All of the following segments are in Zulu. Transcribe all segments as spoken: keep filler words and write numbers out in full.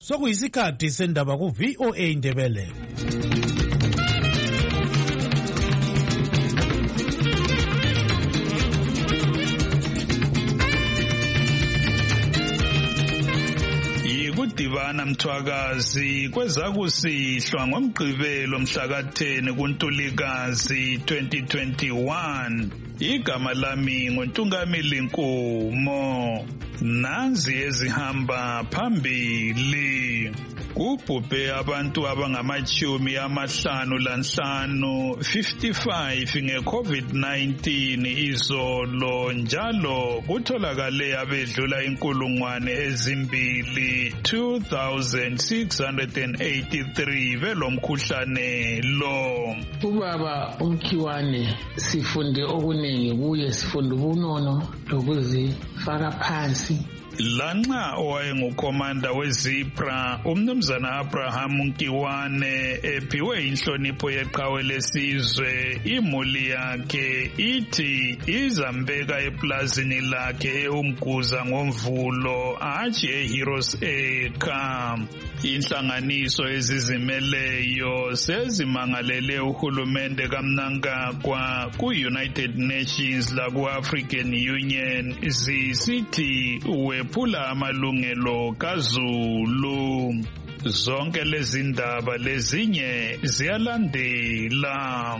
Sokuyisikhathi sendaba ku V O A Indebele. Yikudibana mthwakazi kwezakusihlwa ngomgqibelo mhla ka ten kuNtulikazi twenty twenty-one. Igama lami nguNtungamili Nkumo. Nanzi ezihamba phambili. Kubhubhe abantu abangamachumi amahlanu lanhlanu fifty-five nge-COVID nineteen izolo, njalo kutholakale abedlula inkulungwane ezimbili two thousand six hundred eighty-three belomkhuhlane lo. Ubaba uMkhiwane sifunde okuningi kuye, sifunde ubunono lokuzifaka phansi. Lanxa owayengukhomanda weZipra umnumzana Abraham Mkiwane ephiwe inhlonipho yeqhawe lesizwe, imuli yakhe ithi izambeka eplazini lakhe eUmguza ngoMvulo hatshi eHeroes Acre. Inhlanganiso ezizimeleyo sezimangalele uhulumende kaMnangagwa ku-United Nations laku-African Union zisithi wephula amalungelo kaZulu. Zonke lezi ndaba lezinye ziyalandela.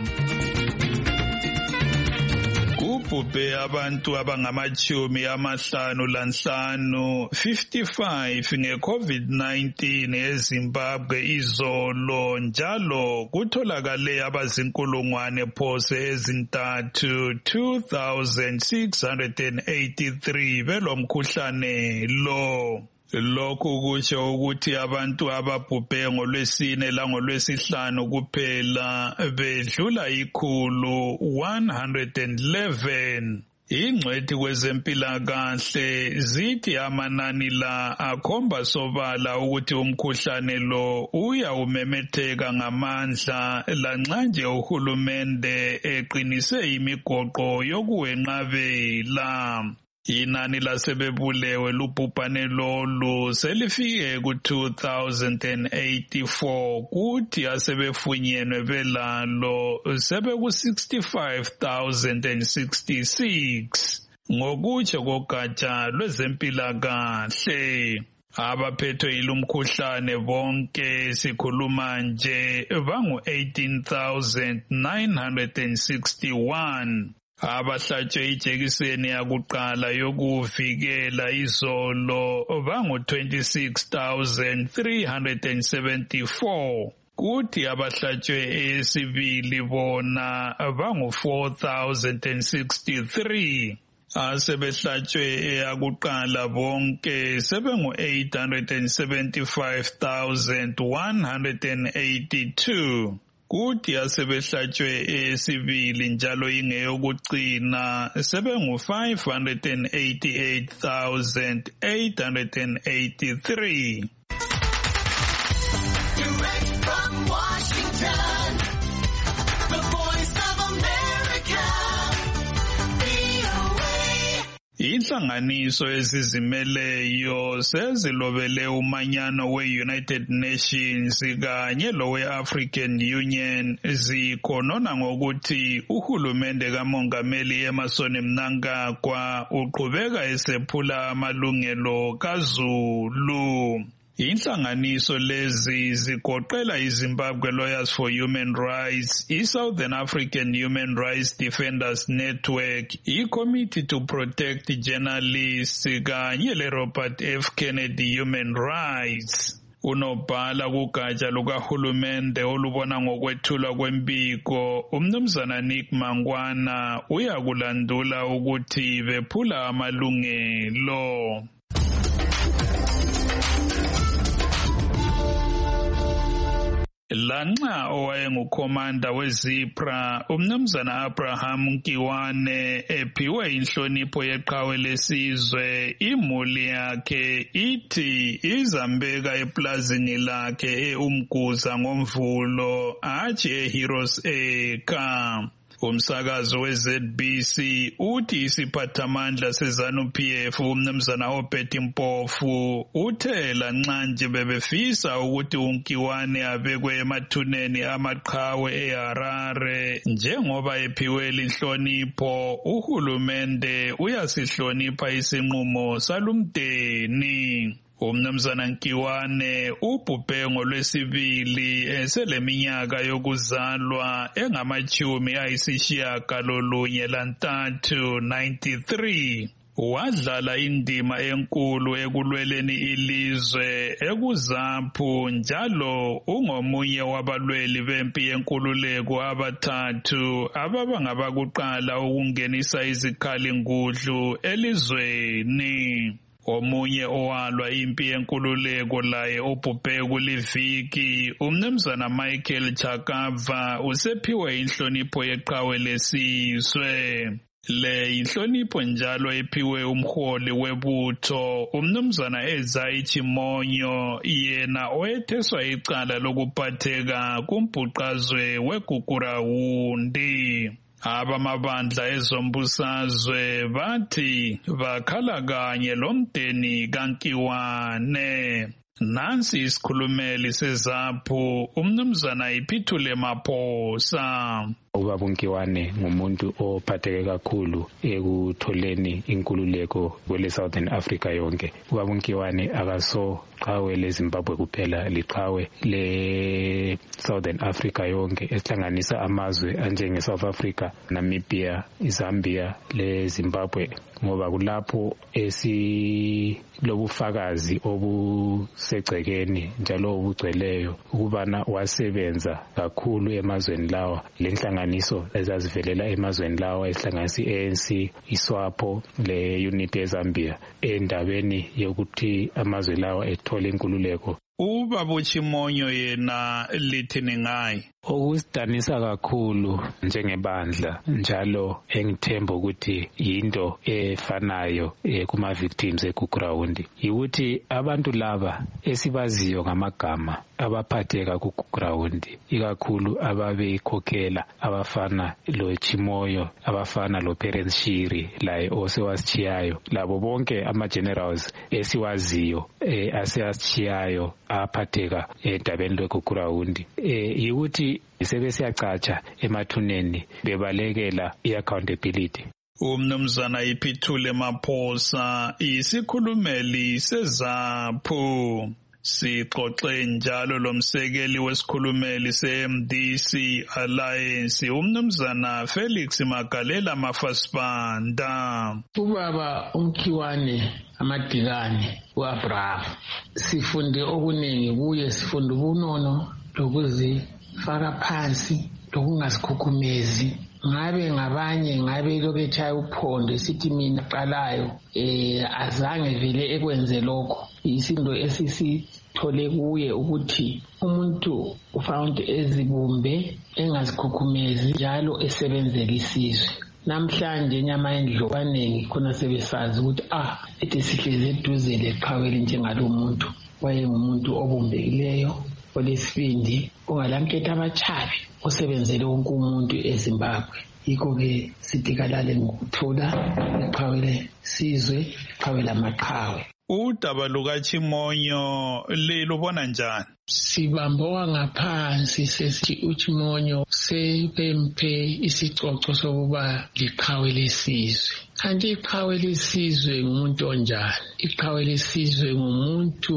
Kubhubhe abantu abangamachumi amahlanu lanhlanu fifty-five nge-COVID nineteen eZimbabwe izolo, njalo kutholakale abazinkulungwane phose ezintathu two thousand six hundred eighty-three belomkhuhlane lo. Lokhu kutsho ukuthi abantu ababhubhe ngolwesine langolwesihlanu kuphela bedlula ikhulu one hundred eleven. Ingcwethi kwezempilakahle zithi amanani la akhomba sobala ukuthi umkhuhlane lo uyawumemetheka ngamandla, lanxa nje uhulumende eqinise imigoqo yokuwenqabela. Inani lasebebulewe lubhubhane lolu selifike ku two thousand eighty-four, kuthi asebefunyenwe belalo sebeku sixty-five thousand sixty-six. Ngokutsho kogatsha lwezempilakahle, abaphethwe yilumkhuhlane bonke sikhuluma nje bangu eighteen thousand nine hundred sixty-one. Abahlatshwe ijekiseni yakuqala yokuvikela izolo bangu twenty-six thousand three hundred seventy-four. Kuthi abahlatshwe eyesibili bona bangu four thousand sixty-three. Asebehlatshwe eyakuqala bonke sebengu eight hundred seventy-five thousand one hundred eighty-two. Kuthi asebehlatshwe eyesibili njalo ingeyokucina sebengu five hundred eighty-eight thousand eight hundred eighty-three. Direct from Washington, the Voice of America, V O A. Inhlanganiso ezizimeleyo sezilobele umanyano we-United Nations kanye lowe-African Union zikhonona ngokuthi uhulumende kamongameli Emmerson Mnangagwa uqhubeka esephula amalungelo kaZulu. Inhlanganiso lezi zigoqela iZimbabwe Lawyers for Human Rights, iSouthern African Human Rights Defenders Network, iCommittee to Protect Journalists kanye leRobert F. Kennedy Human Rights. Unobhala kugatsha lukahulumende olubona ngokwethulwa kwembiko, umnumzana Nick Mangwana uyakulandula ukuthi bephula amalungelo. Lanxa owayengukhomanda weZipra umnumzana Abraham Mkiwane ephiwe inhlonipho yeqhawe lesizwe, imuli yakhe ithi izambeka eplazini lakhe eUmguza ngoMvulo hatshi eHeroes Acre. Umsakazo we-Z B C uthi isiphathamandla se-ZANU-P F umnumzana Obed Mpofu uthe lanxa bebefisa ukuthi uNkiwane abekwe emathuneni amaqhawe eHarare njengoba ephiwe inhlonipho uhulumende uyasihlonipha isinqumo salumdeni. Umnumzana Nkiwane ubhubhe ngolwesibili eseleminyaka yokuzalwa engamachumi ayisishiyagalolunye lantathu ninety-three. Wadlala indima enkulu ekulweleni ilizwe ekuzaphu njalo ungomunye wabalweli bempi yenkululeko abathathu ababa ngabakuqala ukungenisa izikhali ngudlu elizweni. Omunye owalwa impi yenkululeko laye obhubhe kuliviki umnumzana Michael Chakava usephiwe inhlonipho yeqhawe lesizwe. Le inhlonipho njalo ephiwe umholi webutho umnumzana Ezayi Chimonyo yena owetheswa icala lokuphatheka kumbhuqazwe weGugurawundi. Abamabandla ezombusazwe bathi bakhala kanye lomdeni kaNkiwane. Nansi isikhulumeli sezaphu umnumzana Iphuthule Maphosa. Ubaba Nkiwane ngumuntu ophatheke kakhulu ekutholeni inkululeko kwele Southern Africa yonke. Ubaba Nkiwane akaso qhawe leZimbabwe kuphela, liqhawe le Southern Africa yonke esihlanganisa amazwe anjenge South Africa, Namibia, Zambia le Zimbabwe, ngoba kulapho esilobufakazi obusegcekeni njalo obugcweleyo ukubana wasebenza kakhulu emazweni lawa. Lenhlanganiso ezazivelela emazweni lawa esihlanganisa i-A N C, iSWAPO le unity eZambia endabeni yokuthi amazwe lawa ethole inkululeko. Ubaba Chimonyo yena lithini ngaye? Okusidanisa kakhulu njengebandla njalo engithemba ukuthi yinto efanayo kuma victims eGugurawundi ukuthi abantu laba esibaziyo ngamagama abaphatheka kuGugurawundi, ikakhulu ababeyikhokhela abafana lo Chimoyo, abafana lo Parents Shiri laye osewasichiyayo, labo bonke ama generals esiwaziyo eh, asewasichiyayo aphatheka endabeni lweGugurawundi eh, yikuthi sebesiyacatsha emathuneni bebalekela i-accountability. Umnumzana Iphuthule Maphosa isikhulumeli sezaphu. Sixoxe njalo lomsekeli wesikhulumeli se-M D C Alliance umnumzana Felix Magalela Mafasibanda. Ubaba uNkiwane amadikane uAbraham sifunde okuningi kuye, sifunde ubunono lokuzifaka phansi lokungasikhukhumezi. Ngabe ngabanye ngabe loketshaya uphondo sithi mina qalayo eh azange vele ekwenze lokho. Isinto esisithole kuye ukuthi umuntu ufound ezibumbe engazikhukhumezi njalo esebenzela isizwe. Namhlanje inyama endlo abaningi khona sebesazi ukuthi ah ethi sihleze eduze leqhaweli njengalo muntu wayengumuntu obumbekileyo olesibindi ongalanketha abachabi osebenzele wonke umuntu eZimbabwe. Yikho ke sidikalale ngokuthola iqhawele sizwe, iqhawele amaqhawe. Udaba lukaChimonyo lilubona njani? Sibamboka ngaphansi sesithi uChimonyo sebempe isicoco sokuba liqhawe lesizwe. Kanti iqhawe lesizwe ngumuntu onjani? Iqhawe lesizwe ngumuntu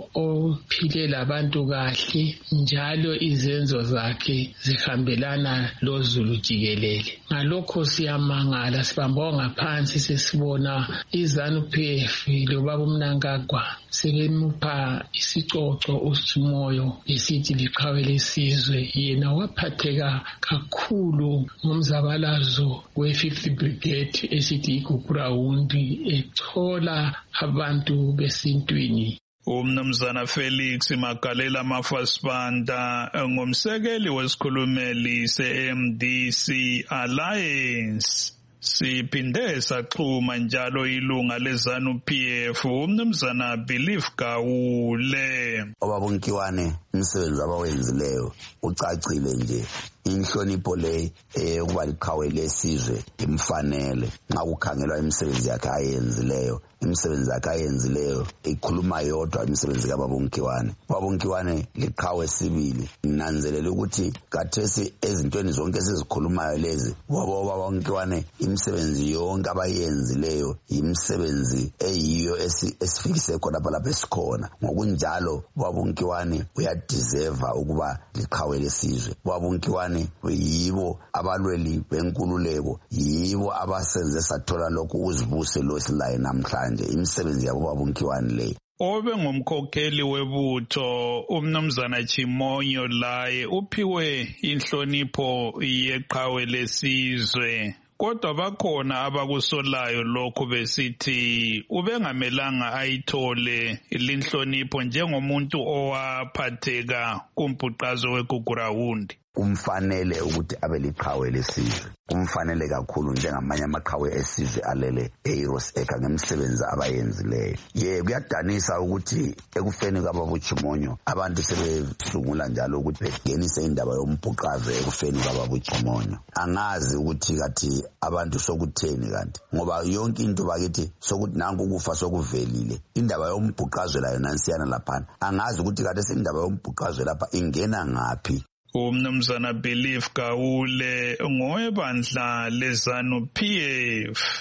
ophile labantu kahle njalo izenzo zakhe zihambelana loZulu jikelele. Ngalokho siyamangala, sibamboka ngaphansi sesibona iZANU-P F lobaba uMnangagwa sebemupha isicoco uChimonyo esithi liqhawe lesizwe. Yena waphatheka kakhulu ngomzabalazo we-fifth Brigade esithi iGugurawundi ethola abantu besintwini. Umnumzana Felix Magalela Mafasibanda ngumsekeli wesikhulumeli se-M D C Alliance. Siphinde saxhuma njalo ilunga leZANU-P F umnumzana Belief Gawule. Obaba Nkiwane umsebenzi abawenzileyo ucacile nje inhlonipho le eh ukuba liqhawe lesizwe imfanele nxa kukhangelwa imisebenzi yakhe ayenzileyo imisebenzi yakhe ayenzileyo ikhuluma yodwa imisebenzi kaBaba uNkiwane. uBaba uNkiwane liqhawe sibili nanzelela ukuthi kathesi ezintweni zonke esizikhulumayo lezi uBaba uNkiwane imisebenzi yonke abayenzileyo imisebenzi eyiyo esifikise khona lapha esikhona. Ngokunjalo uBaba uNkiwane uyadeserve ukuba liqhawe lesizwe. uBaba uNkiwane yibo abalweli benkululeko, yibo abasenze sathola lokhu uzibuse losilayo namhlanje imisebenzi yabo uBaba uNkiwane le. Obe ngumkhokheli webutho umnumzana Chimonyo laye uphiwe inhlonipho yeqhawe lesizwe. Kodwa bakhona abakusolayo lokho besithi ubengamelanga ayithole linhlonipho njengomuntu owaphatheka kumbhuqazo weGugurawundi. Kumfanele ukuthi abe liqhawe lesizwe, kumfanele kakhulu njengamanye amaqhawe esizwe alele eHeroes Acre ngemisebenzi abayenzileyo. Ye kuyadanisa ukuthi ekufeni kaBaba uChimonyo abantu sebesungula njalo ukuthi begenise indaba yombhuqazo ekufeni kaBaba uChimonyo. Angazi ukuthi kathi abantu sokutheni kanti ngoba yonke into bakithi sokuthi nanku ukufa sokuvelile. Indaba yombhuqazo la yona nsiyana lapha. Angazi ukuthi kade indaba yombhuqazo lapha ingena ngapi. Umnumzana Belief Gawule ngowebandla leZANU P F.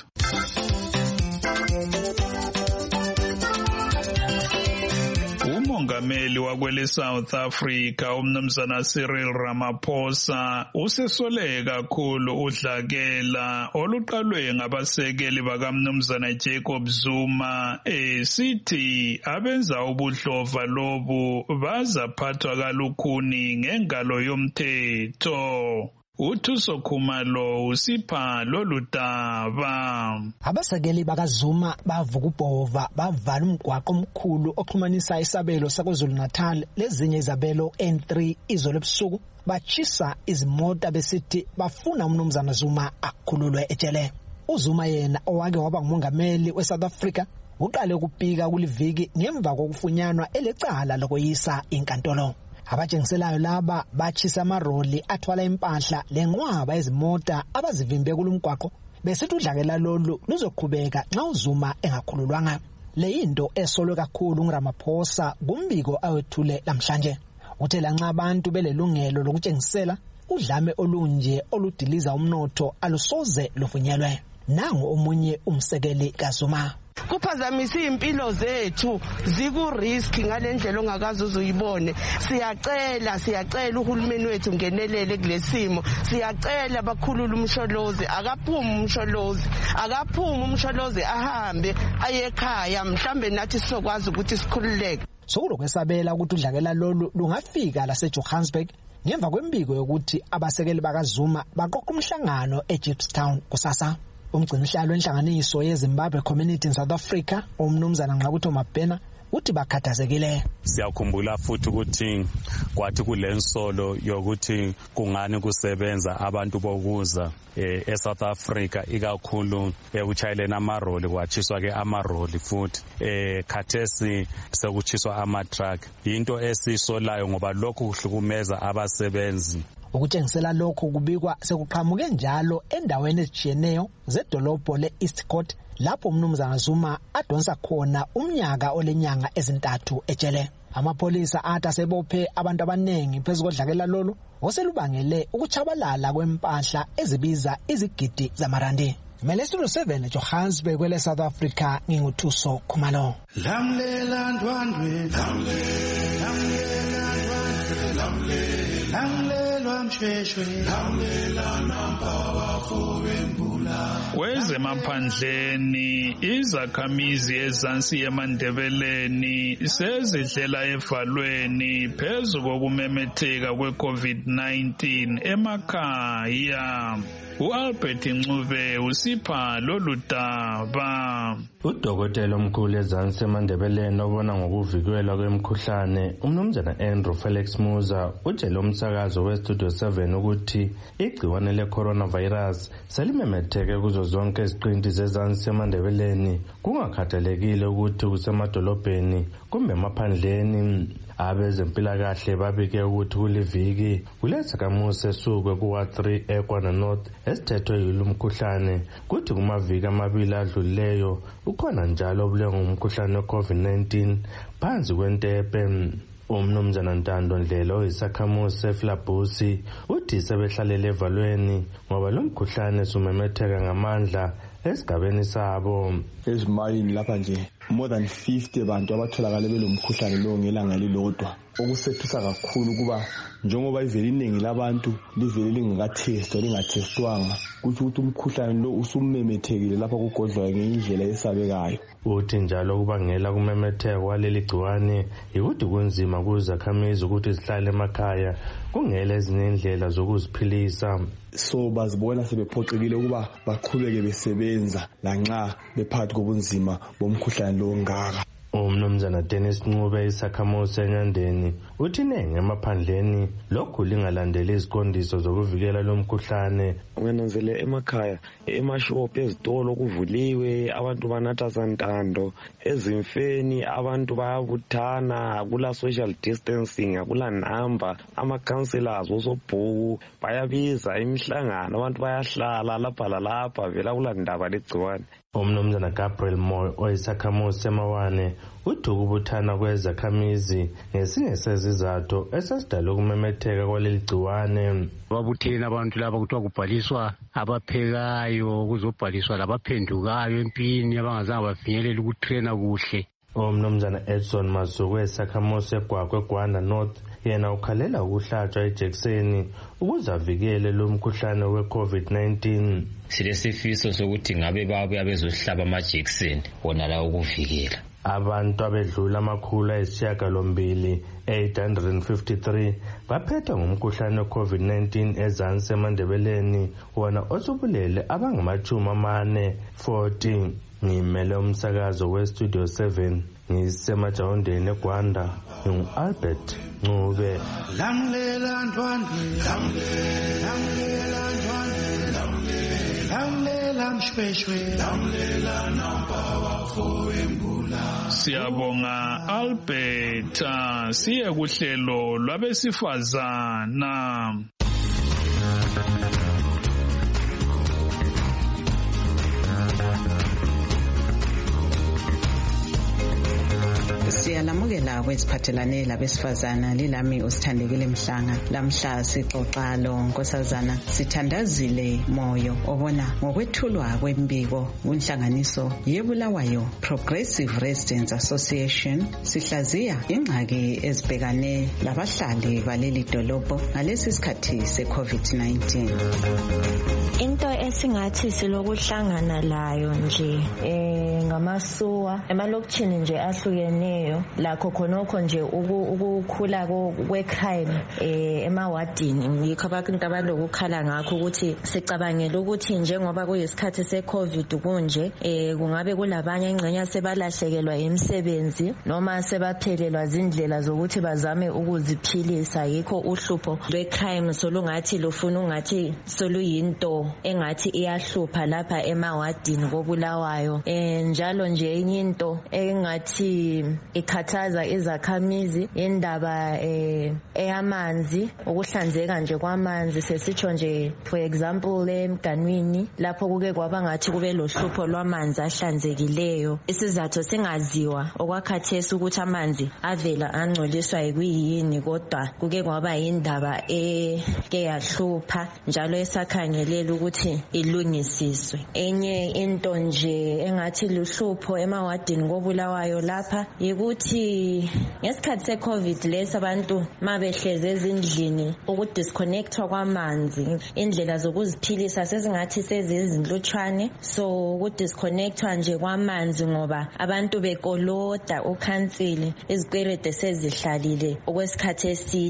Umongameli wakwele South Africa umnumzana Cyril Ramaphosa usesole kakhulu udlakela oluqalwe ngabasekeli bakamnumzana Jacob Zuma esithi abenza ubudlova lobu bazaphathwa kalukhuni ngengalo yomthetho. Uthuso Khumalo usipha loludaba. Abasekeli bakaZuma bavuka ubhova bavala umgwaqo omkhulu oxhumanisa isabelo saKwaZulu Natal lezinye izabelo N three izolo ebusuku bachisa izimota besithi bafuna umnumzana Zuma akhululwe ejele. uZuma yena owake waba ngumongameli weSouth Africa uqale ukupika kuliviki ngemva kokufunyanwa elecala lokoyisa inkantolo. Abajengiselayo laba bachisa amaroli athwala impahla lenqwaba ezimota abazivimbe kulumgwaqo besithi udlakela lolu luzoqhubeka nxa uZuma engakhululwanga. Le into esolwe kakhulu nguRamaphosa kumbiko awethule namhlanje. Uthe lanxa abantu belelungelo lokutshengisela udlame olunje oludiliza umnotho alusoze luvunyelwe. Nangu omunye umsekeli kaZuma. Kuphazamisa impilo zethu ziku risk ngalendlela ongakazi uzuyibone. Siyacela siyacela uhulumeni wethu ngenelele kulesimo. Siyacela bakhulula umsholozi, akaphuma umsholozi, akaphuma umsholozi ahambe aye ekhaya mhlambe nathi sizokwazi ukuthi sikhululeke. Sokulokwesabela ukuthi udlakela lolu lungafika lase Johannesburg ngemva kwembiko yokuthi abasekeli bakaZuma baqoqa umhlangano eGibstown kusasa. Umgcinisihlalo wenhlanganiso yeZimbabwe Community in South Africa umnumzana Nqabutho Mabhena uthi bakhathazekile. Siyakhumbula futhi ukuthi kwathi kulensolo yokuthi kungani kusebenza abantu bokuza eSouth Africa ikakhulu ekuchayelena amaroli kwachiswa ke amaroli futhi ekhathesi sekuchiswa ama-truck. Into esisolayo ngoba lokhu kuhlukumeza abasebenzi. Ukutshengisela lokho kubikwa sekuqhamuke njalo endaweni ezijiyeneyo zedolobho le-East Coast lapho umnumzana Zuma adonsa khona umnyaka olenyanga ezintathu ejele. Amapolisa athi asebophe abantu abanengi phezu kodlakela lolu oselubangele ukuchabalala kwempahla ezibiza izigidi zamarandi. Melesulu seven Johannesburg kwele South Africa nginguthuso Khumalo. Lamlela ndwandwe lamlela ndwandwe lamlela lamlela mshweshwe lamlela namba wafowembula. Kwezemaphandleni izakhamizi ezansi yemandebeleni sezidlela evalweni phezu kokumemetheka kwe-COVID nineteen emakhaya. U-Albert Ncube usipha lolu daba. Udokotela omkhulu ezansi emandebeleni obona ngokuvikelwa kwemikhuhlane umnumzana Andrew Felix Muza utshele umsakazo weStudio seven ukuthi igciwane le-coronavirus selimemetheke kuzo zonke iziqinti zezansi emandebeleni kungakhathalekile ukuthi kusemadolobheni kumbe emaphandleni. Abezempilakahle babike ukuthi kuliviki kulezakhamuzi esukwe kuwa three eKwana North esithethwe yilo mkhuhlane kuthi kumaviki amabili adlulileyo ukhona njalo obulenga umkhuhlane we-COVID nineteen phansi kwentepe. Umnumzana Ntando Ndlela oyisakhamuzi seFlabusi uthi sebehlalele evalweni ngoba lo mkhuhlane sumemetheka ngamandla esigabeni sabo. Ezimayini lapha nje more than fifty abantu abatholakala belomkhuhlane lo ngelanga lilodwa. Okusethusa kakhulu kuba njengoba ivele iningi labantu livele lingakathestwa lingathestwanga kuthi ukuthi umkhuhlane lo usumemethekile lapha kugodlwa ngendlela esabekayo. Uthi njalo kubangela kumemetheka kwaleli gciwane ukuthi kunzima kuzakhamizi ukuthi zihlale emakhaya kungela ezinye indlela zokuziphilisa. So bazibona sebephoxekile ukuba baqhubeke besebenza lanxa bephakathi kobunzima bomkhuhlane lo ngaka. Umnumzana Dennis Ncube isakhamuzi eNyandeni uthi nenge emaphandleni lokhu lingalandeli iziqondiso zokuvikela lo mkhuhlane. Ngenanzele emakhaya emashop ezitolo kuvuliwe abantu banatha santando ezimfeni abantu bayabuthana kula social distancing akula number ama counselors osobhuku bayabiza imihlangano abantu bayahlala lapha lalapha vela kula ndaba legciwane. Umnumzana Gabriel Moyo oyisakhamuzi semawane uthi ukubuthana kwezakhamizi ngesinye sezizathu esesidala ukumemetheka kwaleli gciwane. Babuthene abantu laba kuthiwa kubhaliswa abaphekayo kuzobhaliswa labaphendukayo empini abangazange bafinyelela ukutrena kuhle. Umnumzana Edson Masuku esakhamuzi eGwagwe eKwana North yena ukhalela ukuhlatshwa ejekiseni ukuze avikele lo mkhuhlane we-COVID nineteen. Silesifiso sokuthi ngabe babuya bezohlaba amajekiseni wona la ukuvikela. Abantu abedlula amakhulu ayisishiyagalombili eight hundred fifty-three baphethwe ngumkhuhlane we-COVID nineteen ezansi eMandebeleni wona osubulele abangamachumi amane forty. Ngimele umsakazo we-Studio seven ngisemajawondeni eGwanda ngingu-Albert Ncube. Lamlela ntwandwe lamlela ntwandwe lamlela mshweshwe lamlela nampawa fowembula. Siyabonga Albert. Siye kuhlelo lwabesifazana. Siyalamukela kweziphathelane labesifazana lilami usithandekile Mhlanga. Lamhla sixoxa lo nkosazana Sithandazile Moyo obona ngokwethulwa kwembiko kunhlanganiso yeBulawayo Progressive Residents Association sihlaziya ingxaki ezibhekane labahlali baleli dolobho ngalesi sikhathi se-COVID nineteen. Into esingathi silokuhlangana layo nje eh ngamasuwa emalokishini nje ahlukeneyo lakho khonokho nje ukukhula kwecrime eh emawadini yikho abantu abalokukhala ngakho ukuthi sicabangela ukuthi njengoba kuyisikhathi seCovid kunje eh kungabe kulabanye ingxenya sebalahlekelwa imisebenzi noma sebaphelelwa izindlela zokuthi bazame ukuziphilisa yikho uhlupho lwecrime solungathi lufuna ungathi soluyinto engathi iyahlupha lapha emawadini koBulawayo. Eh njalo nje enye into engathi ikhathaza izakhamizi indaba eh eyamanzi ukuhlanzeka nje kwamanzi sesitsho nje for example eMganwini lapho kuke kwaba ngathi kube lohlupho lwamanzi ahlanzekileyo isizathu singaziwa okwakhathesi ukuthi amanzi avela angcoliswa yikuyini kodwa kuke kwaba indaba eke yahlupha njalo esakhangelela ukuthi ilungisiswe. Enye into nje engathi luhlupho emawadini koBulawayo lapha yikuthi ngesikhathi seCovid lesi abantu mabehleze ezindlini ukudisconnectwa kwamanzi indlela zokuziphilisa sezingathi sezizinhlutshwane so ukudisconnectwa nje kwamanzi ngoba abantu bekoloda ukhansili izikwerede sezihlalile okwesikhathi eside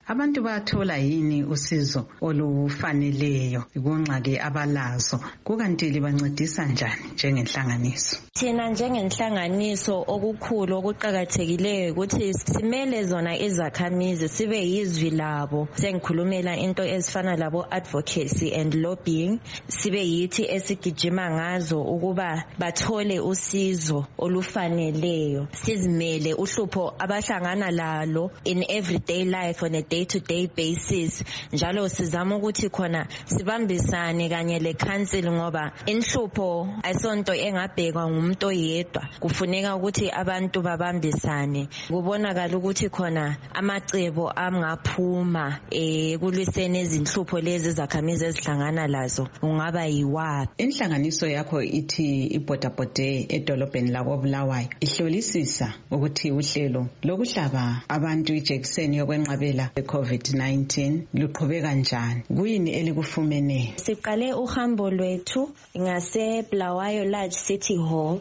abantu bathola yini usizo olufaneleyo kungxaki abalazo kukanti libancedisa njani njengenhlanganiso? Thina njengenhlanganiso okukhulu okuqhakathekileyo ukuthi simele zona izakhamizi sibe yizwi labo. Sengikhulumela into ezifana labo advocacy and lobbying, sibe yithi esigijima ngazo ukuba bathole usizo olufaneleyo. Sizimele uhlupho abahlangana lalo in everyday life on a day to day basis. Njalo sizama ukuthi khona sibambisane kanye le council ngoba inhlupho ayisonto engabhekwa ngumuntu oyedwa. Kufuneka ukuthi abantu babambisane. Kubonakala ukuthi khona amacebo angaphuma eh kulwisene izinhlupho lezi zakhamizi ezihlangana lazo ungaba yiwapi. Inhlanganiso yakho ithi ibhodabhode edolobheni lakoBulawayo ihlolisisa ukuthi uhlelo lokuhlaba abantu ijekiseni yokwenqabela iCovid nineteen luqhubeka kanjani, kuyini elikufumene? Siqale uhambo lwethu ngase Bulawayo Large City Hall,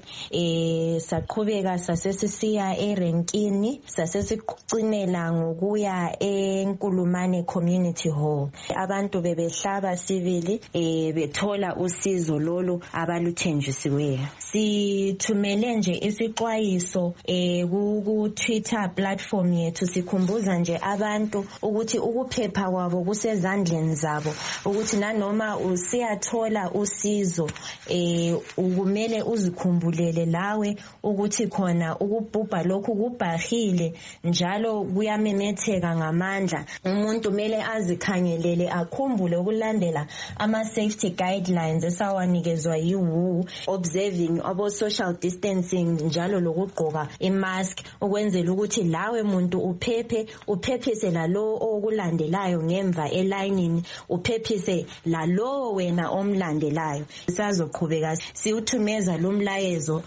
eh saqhubeka sasesisiya eRenkini, sasesicinela ngokuya eNkulumane Community Hall. Abantu bebehlaba sivili eh bethola usizo lolu abaluthenjisiweyo. Sithumele nje isixwayiso eh ku Twitter platform yethu sikhumbuza nje abantu ukuthi ukuphepha kwabo kusezandleni zabo, ukuthi nanoma usiyathola usizo eh ukumele uzikhumbulele lawe ukuthi khona ukubhubha lokhu kubhahile njalo kuyamemetheka ngamandla. Umuntu mele azikhangelele akhumbule ukulandela ama safety guidelines esawanikezwa yi W H O, observing abo social distancing njalo lokugqoka imask ukwenzela ukuthi lawe muntu uphephe, uphephise lalo okulandelayo ngemva elayinini, uphephise lalo wena omlandelayo. Sisazoqhubeka siuthumeza lo mlayezo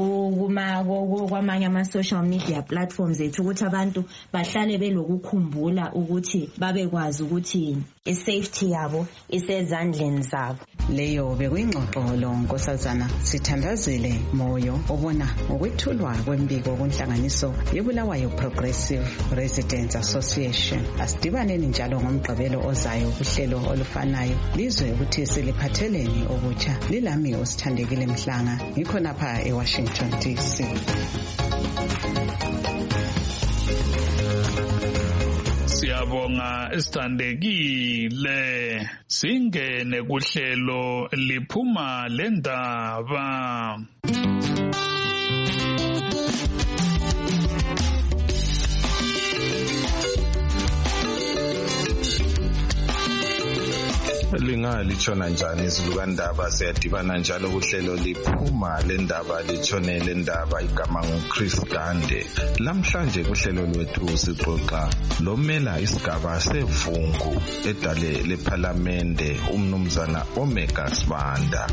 kuma kwamanye ama social media platforms ethu ukuthi abantu bahlale belokukhumbula ukuthi babekwazi ukuthi isafety yabo isezandleni zabo. Leyo bekuyingxoxo lo Nkosazana Sithandazile Moyo obona ngokwethulwa kwembiko kunhlanganiso yeBulawayo Progressive Residents Association. Asidibaneni njalo ngomgqibelo ozayo kuhlelo olufanayo lizwe ukuthi siliphatheleni okutsha. Lilami uSithandekile Mhlanga ngikho lapha eWashington D C. Siyabonga Sithandekile. Singene kuhlelo liphuma lendaba. Lingalishona njani izilukandaba siyadibana njalo kuhlelo liphuma lendaba litshone lendaba igama nguChris Gande. Lamhlanje kuhlelo lwethu sixoxa lomela isigaba sevungu edale leParliamente umnumzana Omega Sibanda.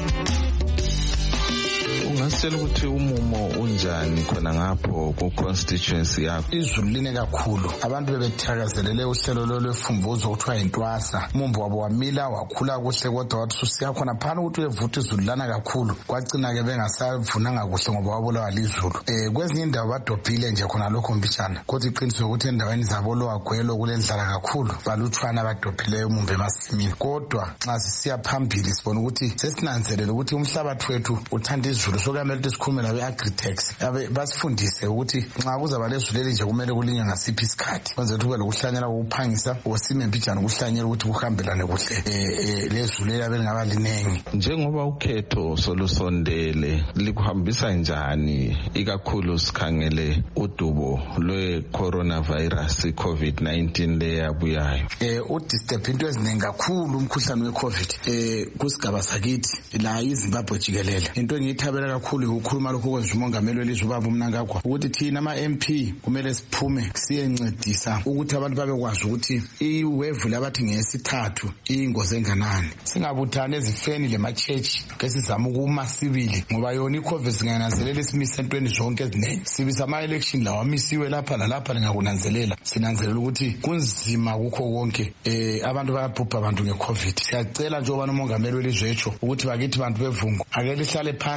Ungasitshela ukuthi umumo unjani khona ngapho ku constituency yakho? Izulu line kakhulu, abantu bebethakazelele uhlelo lolwefumbuzo okuthiwa intwasa. Umumbo wabo wamila wakhula kuhle kodwa wathi usiya khona phana ukuthi uyevutha izulu lana kakhulu kwagcina ke bengasavunanga kuhle ngoba wabulawa lizulu. Eh kwezinye indawo badobhile nje khona lokho mbijana, kodwa iqiniso ukuthi endaweni zabo lowagwelo kulendlala kakhulu balutshwana badobhileyo umumbo emasimini. Kodwa nxa sisiya phambili sibona ukuthi sesinanzelele ukuthi umhlabathi wethu uthanda izulu, so kumele ukuthi sikhulume labe Agritex abe basifundise ukuthi nxa kuzaba lezulu elinje kumele kulinywe ngasiphi isikhathi kwenze kube lokuhlanyela ukuphangisa osime mbijana ukuhlanyela ukuthi kuhambelane kuhle eh lezulu elabe lingaba linengi. Njengoba ukhetho solusondele likuhambisa njani ikakhulu sikhangele udubo lwe coronavirus COVID nineteen leyabuyayo? Eh udisturb into eziningi kakhulu umkhuhlane weCovid eh kusigaba sakithi la iZimbabwe jikelele. Into engiyithabela kakhulu ukukhuluma lokho kwenza umongameli welizwe ubaba uMnangagwa ukuthi thina ama M P kumele siphume siyencedisa ukuthi abantu babekwazi ukuthi iwave labathi ngesithathu ingozi enganani. Singabuthana ezifeni lemachechi ke sizama ukuma sibili ngoba yona iCovid singananzelela isimise entweni zonke ezinene. Sibisa ama election lawa amisiwe lapha lalapha lingakunanzelela. Sinanzelela ukuthi kunzima kukho konke eh abantu bayabhubha abantu ngeCovid. Siyacela nje ubani umongameli welizwe ethu ukuthi bakithi bantu bevungu ake lihlale phansi lingahamba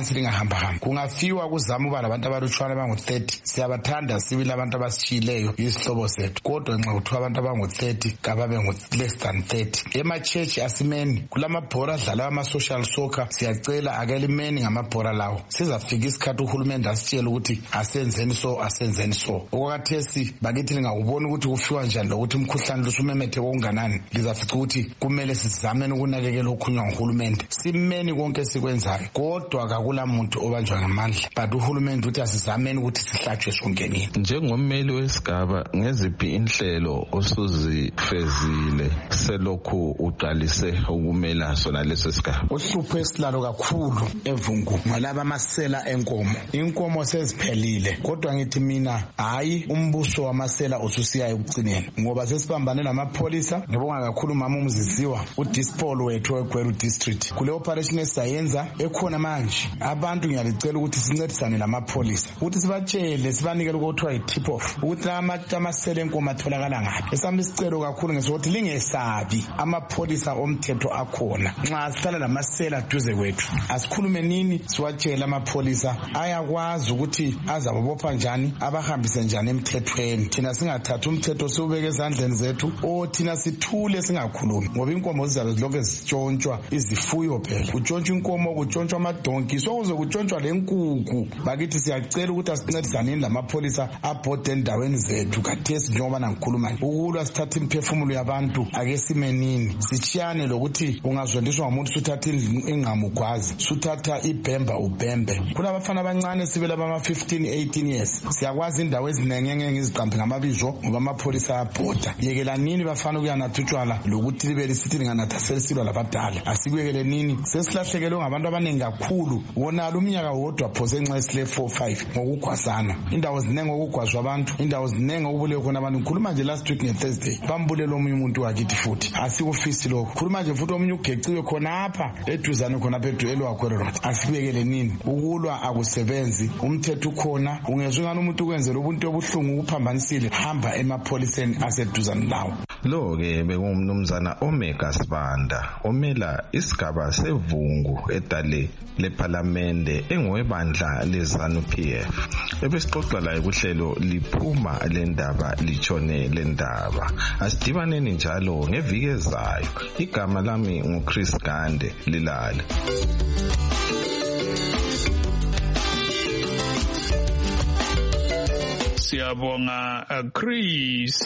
ukuhamba hamba kungafiwa kuzama uba labantu abalutshwana abangu thirty siyabathanda sibili abantu abasishiyileyo izihlobo zethu kodwa nxa kuthiwa abantu abangu thirty kababe ngu less than thirty ema-church asimeni kulamabhora adlala ama-social soccer siyacela akelimeni ngamabhora lawo sizafika isikhathi uhulumende asitshela ukuthi asenzeni so asenzeni so okwakathesi bakithi lingakubona ukuthi kufiwa njani lokuthi umkhuhlane lusumemetheke okunganani lizafica ukuthi kumele sizameni ukunakekela okhunywa nguhulumende simeni konke esikwenzayo kodwa kakula muntu obanjwa ngamandla but uhulumende uthi asizameni ukuthi sihlatshwe sonkenini. Njengommeli wesigaba ngeziphi inhlelo osuzifezile selokhu uqalise ukumela sona leso sigaba? Uhlupho esilalo kakhulu evungu ngalaba amasela enkomo inkomo seziphelile kodwa ngithi mina hayi umbuso wamasela ususiya ekugcineni ngoba sesibambane namapholisa ngibonga kakhulu mama umziziwa udispol wethu weGweru district kule operation esayenza ekhona manje abantu ngiyalicela ukuthi sincedisane namapholisa ukuthi sibatshele sibanikele ukuthiwa i-tip off ukuthi amasela enkomo atholakala ngaphi esami isicelo kakhulu ngesokuthi lingesabi amapholisa omthetho akhona nxa sihlala lamasela duze kwethu asikhulume nini siwatshele amapholisa ayakwazi ukuthi azabobopha njani abahambise njani emthethweni thina singathatha umthetho siwubeke ezandleni zethu o thina sithule singakhulumi ngoba inkomo zizabe zilokhu zitshontshwa izifuyo phela kutshontshwa inkomo kutshontshwa amadonki sokuze kutshontshwa lenkukhu bakithi siyacela ukuthi asincedisaneni lamapholisa abhode endaweni zethu kathesi njengoba nangikhuluma ukulwa sithatha imphefumulo yabantu ake simenini sitshiyane lokuthi ungazondiswa ngomuntu suthatha ingqamugwazi suthatha ibhemba ubhembe kulabafana abancane sibela bama fifteen eighteen years siyakwazi indawo ezinenge ngiziqambe ngamabizo ngoba amapholisa abhoda yekela nini bafana ukuyanatha utshwala lokuthi libe lisithi linganatha selisilwa labadala asikuyekele nini sesilahlekelwe ngabantu abaningi kakhulu wona lumnyaka wodwa phose nxa sile four five ngokugwazana indawo zinenge ngokugwazwa abantu indawo zinenge okubule khona abantu ngikhuluma nje last week nge-Thursday bambulele omunye umuntu wakithi futhi asikufisi lokho khuluma nje futhi omunye ugeciwe khona apha eduzane khona phedu elwaGweru road asikuyekele nini ukulwa akusebenzi umthetho ukhona ungezwe ngani umuntu ukwenzela ubuntu obuhlungu uphambanisile hamba emapholiseni aseduzane lawo. Lo-ke bekungumnumzana Omega Sibanda omela isigaba sevungu edale lephalamende engowebandla lezanu P F ebesixoxa laye kuhlelo liphuma lendaba litshone lendaba asidibaneni njalo ngeviki ezayo igama lami nguChris Gande lilale. Siyabonga Chris.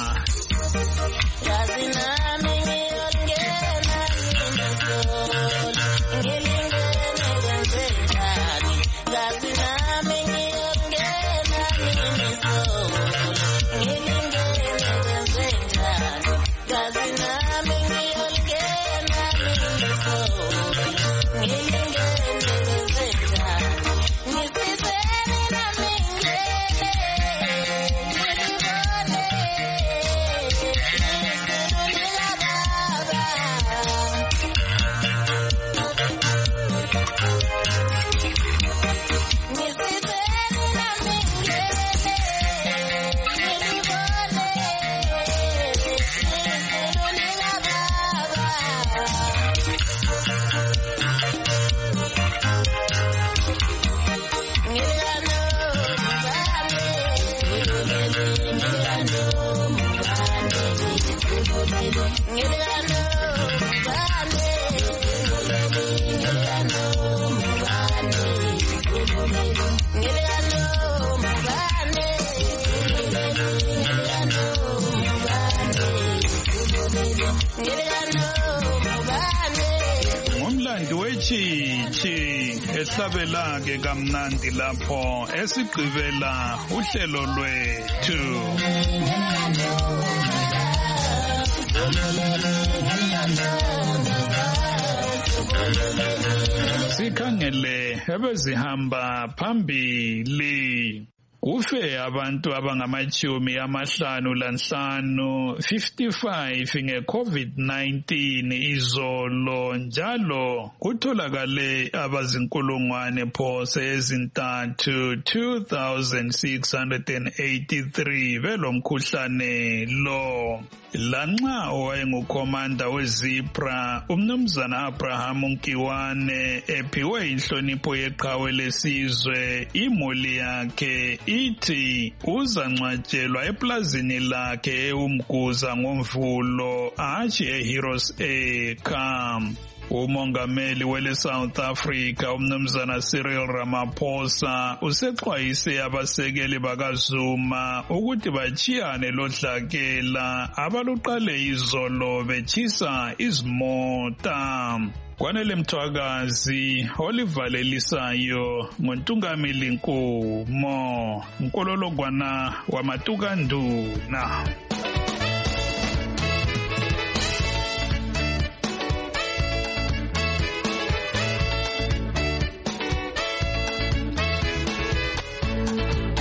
Ngumlando wechichi ehlabela ke kamnandi lapho esigqibela uhlelo lwethu. Sikhangele ebezihamba phambili. kufe abantu abangamachumi amahlanu lanhlanu fifty-five nge-COVID nineteen izolo njalo kutholakale abazinkulungwane phose ezintathu two thousand six hundred eighty-three belomkhuhlane lo. Lanxa owayengukhomanda weZipra umnumzana Abraham Nkiwane ephiwe inhlonipho yeqhawe lesizwe, imuli yakhe ithi uzangcwatshelwa eplazini lakhe eUmguza ngoMvulo hatshi eHeroes eCamp. Umongameli wele South Africa umnumzana Cyril Ramaphosa usexwayise abasekeli bakaZuma ukuthi bachiyane lodlakela abaluqale izolo betshisa izimota. Kwanele Mthwakazi, olivalelisayo ngoNtungamili Nkumo, Nkololongwana wamaTukanduna.